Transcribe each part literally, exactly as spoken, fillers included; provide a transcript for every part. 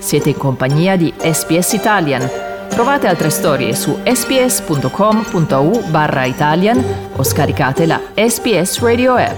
Siete in compagnia di S B S Italian. Trovate altre storie su sbs.com.au barra Italian o scaricate la S B S Radio app.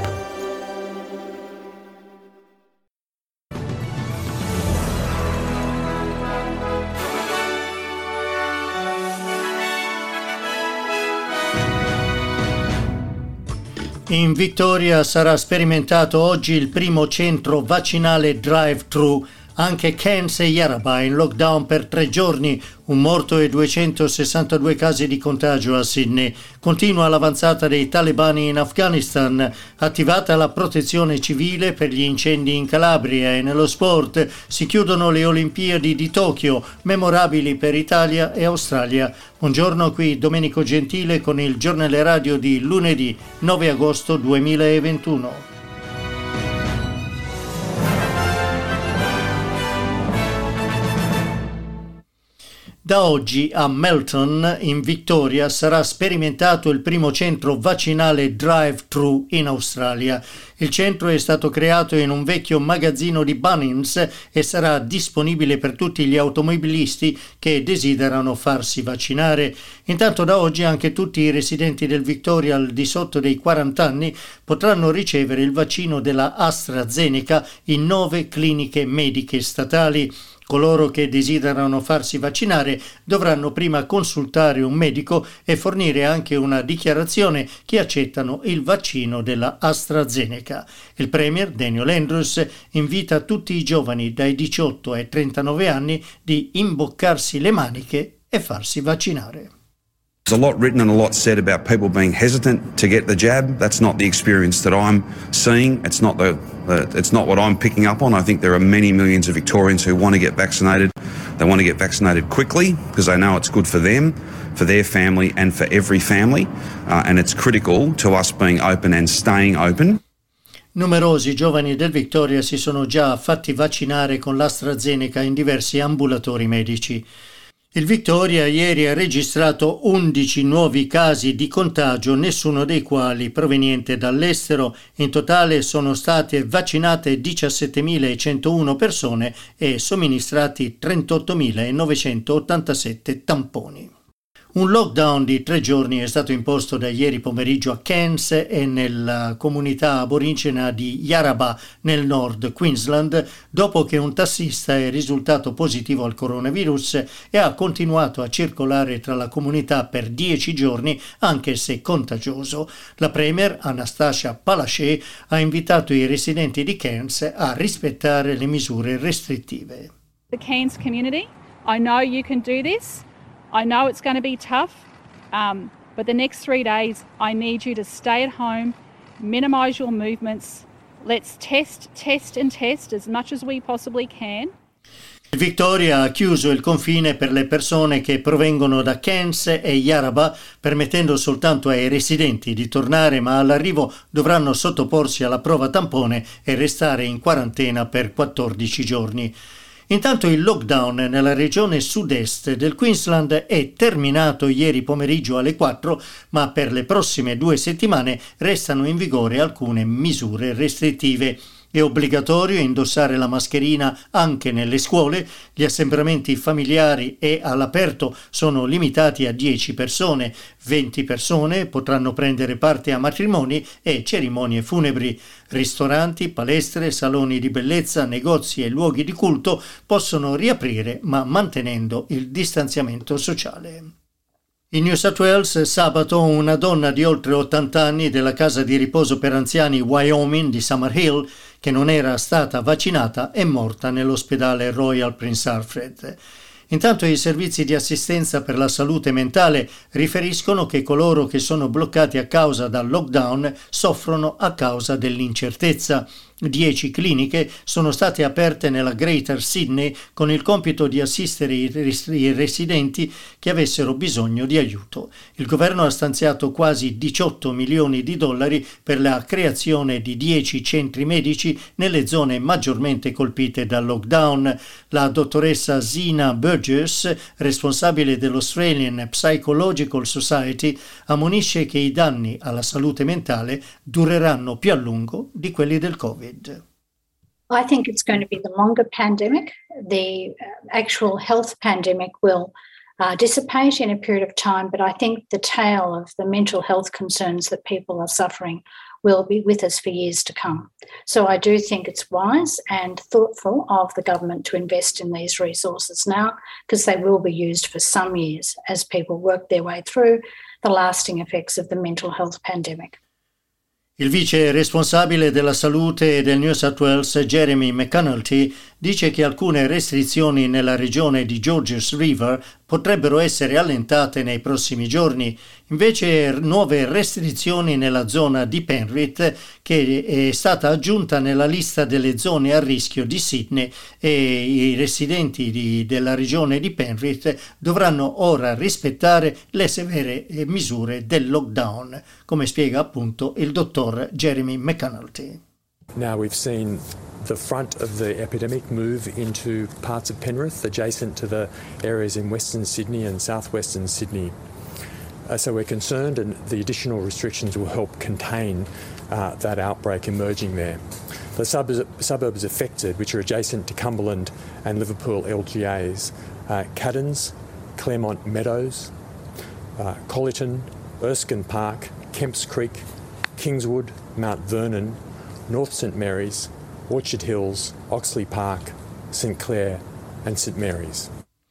In Victoria sarà sperimentato oggi il primo centro vaccinale drive-thru. Anche Cairns e Yarrabah in lockdown per tre giorni, un morto e duecentosessantadue casi di contagio a Sydney. Continua l'avanzata dei talebani in Afghanistan, attivata la protezione civile per gli incendi in Calabria e nello sport si chiudono le Olimpiadi di Tokyo, memorabili per Italia e Australia. Buongiorno, qui Domenico Gentile con il giornale radio di lunedì nove agosto duemilaventuno. Da oggi a Melton, in Victoria, sarà sperimentato il primo centro vaccinale drive-thru in Australia. Il centro è stato creato in un vecchio magazzino di Bunnings e sarà disponibile per tutti gli automobilisti che desiderano farsi vaccinare. Intanto da oggi anche tutti i residenti del Victoria al di sotto dei quaranta anni potranno ricevere il vaccino della AstraZeneca in nove cliniche mediche statali. Coloro che desiderano farsi vaccinare dovranno prima consultare un medico e fornire anche una dichiarazione che accettano il vaccino della AstraZeneca. Il premier Daniel Andrews invita tutti i giovani dai diciotto ai trentanove anni di imboccarsi le maniche e farsi vaccinare. There's a lot written and a lot said about people being hesitant to get the jab. That's not the experience that I'm seeing. It's not the, uh, it's not what I'm picking up on. I think there are many millions of Victorians who want to get vaccinated. They want to get vaccinated quickly because they know it's good for them, for their family and for every family. Uh, and it's critical to us being open and staying open. Numerosi giovani del Victoria si sono già fatti vaccinare con l'AstraZeneca in diversi ambulatori medici. Il Victoria ieri ha registrato undici nuovi casi di contagio, nessuno dei quali proveniente dall'estero. In totale sono state vaccinate diciassettemilacentuno persone e somministrati trentottomilanovecentottantasette tamponi. Un lockdown di tre giorni è stato imposto da ieri pomeriggio a Cairns e nella comunità aborigena di Yarrabah nel nord Queensland dopo che un tassista è risultato positivo al coronavirus e ha continuato a circolare tra la comunità per dieci giorni anche se contagioso. La premier Anastasia Palaszczuk ha invitato i residenti di Cairns a rispettare le misure restrittive. The Cairns community, I know you can do this. I know it's going to be tough, um, but the next three days I need you to stay at home, minimise your movements. Let's test, test and test as much as we possibly can. Victoria ha chiuso il confine per le persone che provengono da Cairns e Yarrabah, permettendo soltanto ai residenti di tornare, ma all'arrivo dovranno sottoporsi alla prova tampone e restare in quarantena per quattordici giorni. Intanto il lockdown nella regione sud-est del Queensland è terminato ieri pomeriggio alle quattro, ma per le prossime due settimane restano in vigore alcune misure restrittive. È obbligatorio indossare la mascherina anche nelle scuole, gli assembramenti familiari e all'aperto sono limitati a dieci persone, venti persone potranno prendere parte a matrimoni e cerimonie funebri. Ristoranti, palestre, saloni di bellezza, negozi e luoghi di culto possono riaprire ma mantenendo il distanziamento sociale. In New South Wales, sabato, una donna di oltre ottanta anni della casa di riposo per anziani Wyoming di Summerhill, che non era stata vaccinata, è morta nell'ospedale Royal Prince Alfred. Intanto i servizi di assistenza per la salute mentale riferiscono che coloro che sono bloccati a causa del lockdown soffrono a causa dell'incertezza. Dieci cliniche sono state aperte nella Greater Sydney con il compito di assistere i, res- i residenti che avessero bisogno di aiuto. Il governo ha stanziato quasi diciotto milioni di dollari per la creazione di dieci centri medici nelle zone maggiormente colpite dal lockdown. La dottoressa Zina Burgess, responsabile dell'Australian Psychological Society, ammonisce che i danni alla salute mentale dureranno più a lungo di quelli del Covid. I think it's going to be the longer pandemic. The actual health pandemic will uh, dissipate in a period of time, but I think the tail of the mental health concerns that people are suffering will be with us for years to come. So I do think it's wise and thoughtful of the government to invest in these resources now, because they will be used for some years as people work their way through the lasting effects of the mental health pandemic. Il vice responsabile della salute del New South Wales, Jeremy McAnulty, dice che alcune restrizioni nella regione di Georges River potrebbero essere allentate nei prossimi giorni. Invece nuove restrizioni nella zona di Penrith, che è stata aggiunta nella lista delle zone a rischio di Sydney, e i residenti di, della regione di Penrith dovranno ora rispettare le severe misure del lockdown, come spiega appunto il dottor Jeremy McAnulty. Now we've seen the front of the epidemic move into parts of Penrith adjacent to the areas in Western Sydney and southwestern Sydney. Uh, so we're concerned, and the additional restrictions will help contain uh, that outbreak emerging there. The sub- suburbs affected, which are adjacent to Cumberland and Liverpool L G As, uh, Caddens, Claremont Meadows, uh, Collyton, Erskine Park, Kemps Creek, Kingswood, Mount Vernon, North St Mary's, Orchard Hills, Oxley Park, St Clair and St Mary's.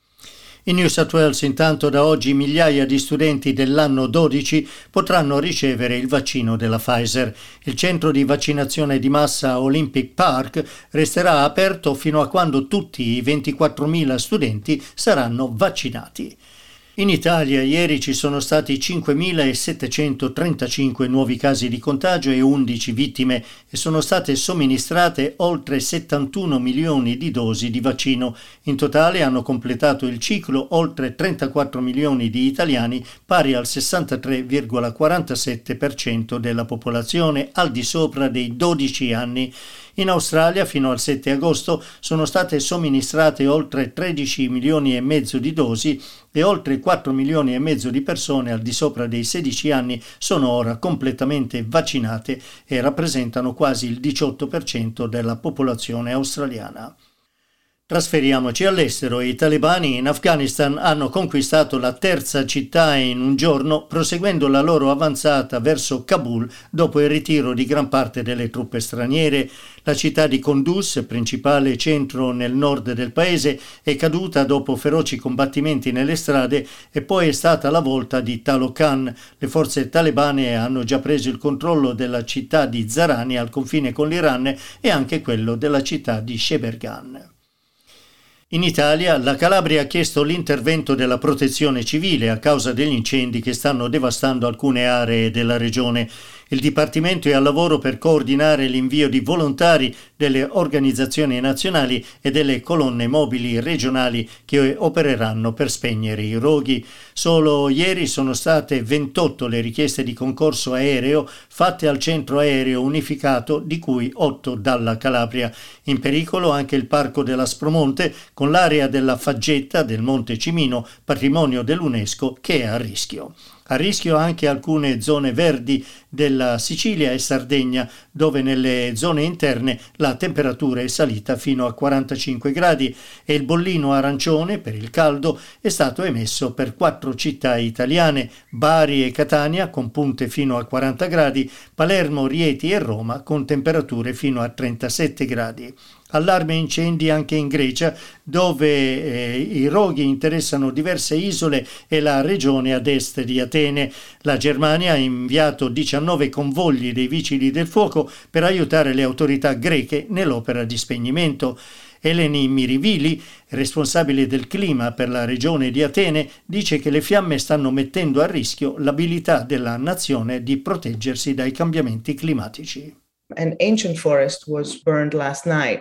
In New South Wales intanto da oggi migliaia di studenti dell'anno dodici potranno ricevere il vaccino della Pfizer. Il centro di vaccinazione di massa Olympic Park resterà aperto fino a quando tutti i ventiquattromila studenti saranno vaccinati. In Italia ieri ci sono stati cinquemilasettecentotrentacinque nuovi casi di contagio e undici vittime e sono state somministrate oltre settantuno milioni di dosi di vaccino. In totale hanno completato il ciclo oltre trentaquattro milioni di italiani, pari al sessantatré virgola quarantasette per cento della popolazione al di sopra dei dodici anni. In Australia fino al sette agosto sono state somministrate oltre tredici milioni e mezzo di dosi e oltre quattro milioni e mezzo di persone al di sopra dei sedici anni sono ora completamente vaccinate e rappresentano quasi il diciotto per cento della popolazione australiana. Trasferiamoci all'estero. I talebani in Afghanistan hanno conquistato la terza città in un giorno, proseguendo la loro avanzata verso Kabul dopo il ritiro di gran parte delle truppe straniere. La città di Kunduz, principale centro nel nord del paese, è caduta dopo feroci combattimenti nelle strade e poi è stata la volta di Taloqan. Le forze talebane hanno già preso il controllo della città di Zarani al confine con l'Iran e anche quello della città di Sheberghan. In Italia la Calabria ha chiesto l'intervento della protezione civile a causa degli incendi che stanno devastando alcune aree della regione. Il Dipartimento è al lavoro per coordinare l'invio di volontari delle organizzazioni nazionali e delle colonne mobili regionali che opereranno per spegnere i roghi. Solo ieri sono state ventotto le richieste di concorso aereo fatte al centro aereo unificato, di cui otto dalla Calabria. In pericolo anche il Parco dell'Aspromonte, con l'area della Faggetta del Monte Cimino, patrimonio dell'UNESCO, che è a rischio. A rischio anche alcune zone verdi della Sicilia e Sardegna, dove nelle zone interne la temperatura è salita fino a quarantacinque gradi e il bollino arancione per il caldo è stato emesso per quattro città italiane: Bari e Catania con punte fino a quaranta gradi, Palermo, Rieti e Roma con temperature fino a trentasette gradi. Allarme incendi anche in Grecia, dove eh, i roghi interessano diverse isole e la regione ad est di Atene. La Germania ha inviato diciannove convogli dei vigili del fuoco per aiutare le autorità greche nell'opera di spegnimento. Eleni Mirivili, responsabile del clima per la regione di Atene, dice che le fiamme stanno mettendo a rischio l'abilità della nazione di proteggersi dai cambiamenti climatici. An ancient forest was burned last night.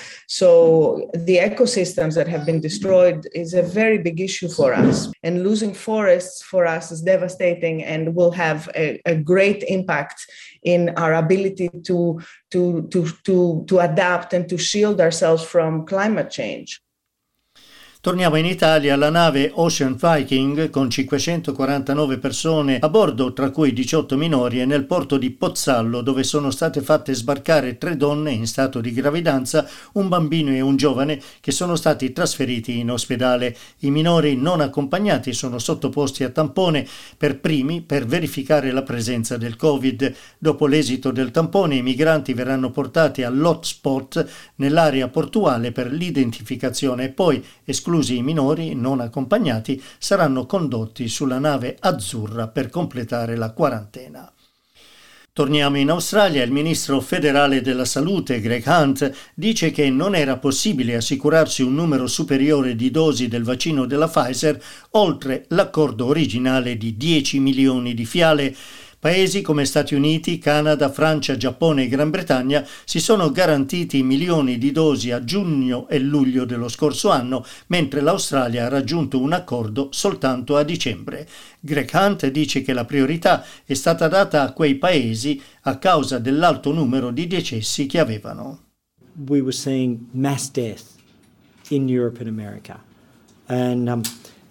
So the ecosystems that have been destroyed is a very big issue for us. And losing forests for us is devastating and will have a, a great impact in our ability to, to, to, to, to adapt and to shield ourselves from climate change. Torniamo in Italia. La nave Ocean Viking, con cinquecentoquarantanove persone a bordo, tra cui diciotto minori, è nel porto di Pozzallo, dove sono state fatte sbarcare tre donne in stato di gravidanza, un bambino e un giovane, che sono stati trasferiti in ospedale. I minori non accompagnati sono sottoposti a tampone per primi per verificare la presenza del Covid. Dopo l'esito del tampone, i migranti verranno portati all'hotspot nell'area portuale per l'identificazione e poi, esclusi i minori non accompagnati, saranno condotti sulla nave azzurra per completare la quarantena. Torniamo in Australia. Il ministro federale della salute, Greg Hunt, dice che non era possibile assicurarsi un numero superiore di dosi del vaccino della Pfizer oltre l'accordo originale di dieci milioni di fiale. Paesi come Stati Uniti, Canada, Francia, Giappone e Gran Bretagna si sono garantiti milioni di dosi a giugno e luglio dello scorso anno, mentre l'Australia ha raggiunto un accordo soltanto a dicembre. Greg Hunt dice che la priorità è stata data a quei paesi a causa dell'alto numero di decessi che avevano. We were seeing mass death in Europe and America, and um,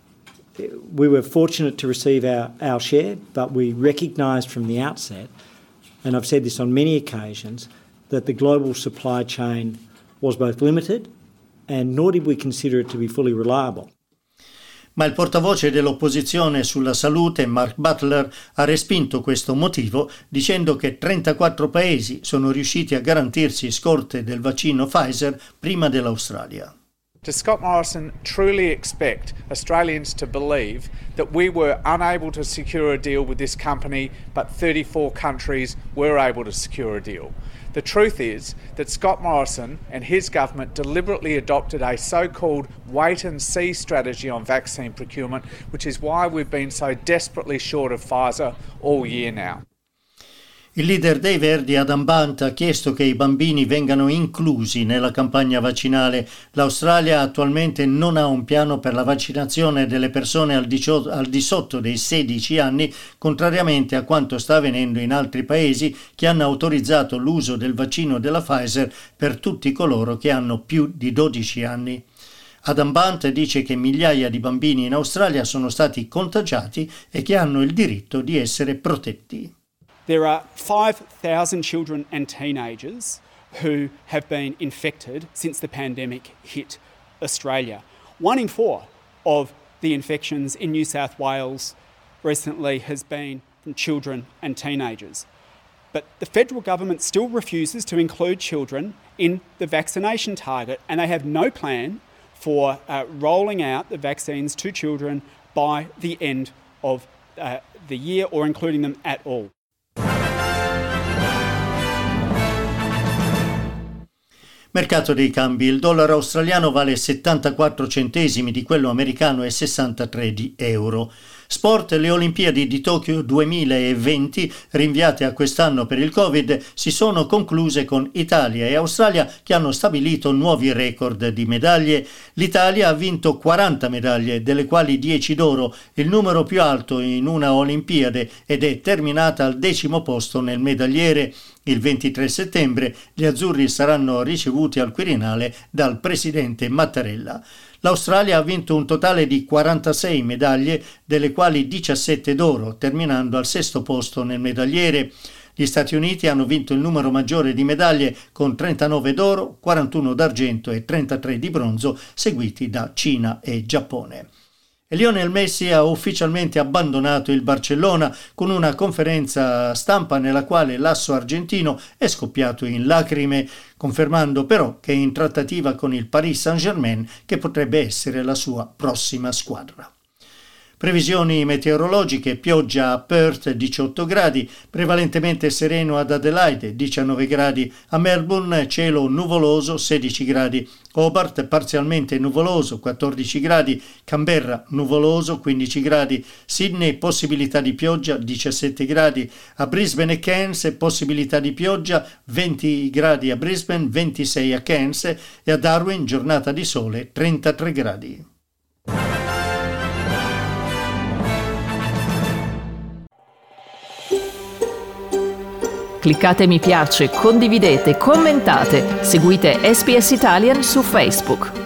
we were fortunate to receive our, our share, but we recognised from the outset, and I've said this on many occasions, that the global supply chain was both limited and nor did we consider it to be fully reliable. Ma il portavoce dell'opposizione sulla salute, Mark Butler, ha respinto questo motivo dicendo che trentaquattro paesi sono riusciti a garantirsi scorte del vaccino Pfizer prima dell'Australia. Does Scott Morrison truly expect Australians to believe that we were unable to secure a deal with this company, but thirty-four countries were able to secure a deal? The truth is that Scott Morrison and his government deliberately adopted a so-called wait-and-see strategy on vaccine procurement, which is why we've been so desperately short of Pfizer all year now. Il leader dei Verdi, Adam Bant, ha chiesto che i bambini vengano inclusi nella campagna vaccinale. L'Australia attualmente non ha un piano per la vaccinazione delle persone al di sotto dei sedici anni, contrariamente a quanto sta avvenendo in altri paesi che hanno autorizzato l'uso del vaccino della Pfizer per tutti coloro che hanno più di dodici anni. Adam Bant dice che migliaia di bambini in Australia sono stati contagiati e che hanno il diritto di essere protetti. There are five thousand children and teenagers who have been infected since the pandemic hit Australia. One in four of the infections in New South Wales recently has been from children and teenagers. But the federal government still refuses to include children in the vaccination target, and they have no plan for uh, rolling out the vaccines to children by the end of uh, the year or including them at all. Mercato dei cambi. Il dollaro australiano vale settantaquattro centesimi di quello americano e sessantatré di euro. Sport. Le Olimpiadi di Tokyo duemilaventi, rinviate a quest'anno per il Covid, si sono concluse con Italia e Australia che hanno stabilito nuovi record di medaglie. L'Italia ha vinto quaranta medaglie, delle quali dieci d'oro, il numero più alto in una Olimpiade, ed è terminata al decimo posto nel medagliere. Il ventitré settembre gli azzurri saranno ricevuti al Quirinale dal presidente Mattarella. L'Australia ha vinto un totale di quarantasei medaglie, delle quali diciassette d'oro, terminando al sesto posto nel medagliere. Gli Stati Uniti hanno vinto il numero maggiore di medaglie con trentanove d'oro, quarantuno d'argento e trentatré di bronzo, seguiti da Cina e Giappone. E Lionel Messi ha ufficialmente abbandonato il Barcellona con una conferenza stampa nella quale l'asso argentino è scoppiato in lacrime, confermando però che è in trattativa con il Paris Saint-Germain, che potrebbe essere la sua prossima squadra. Previsioni meteorologiche: pioggia a Perth diciotto gradi, prevalentemente sereno ad Adelaide diciannove gradi, a Melbourne cielo nuvoloso sedici gradi, Hobart parzialmente nuvoloso quattordici gradi, Canberra nuvoloso quindici gradi, Sydney possibilità di pioggia diciassette gradi, a Brisbane e Cairns possibilità di pioggia venti gradi a Brisbane, ventisei a Cairns e a Darwin giornata di sole trentatré gradi. Cliccate mi piace, condividete, commentate, seguite S B S Italian su Facebook.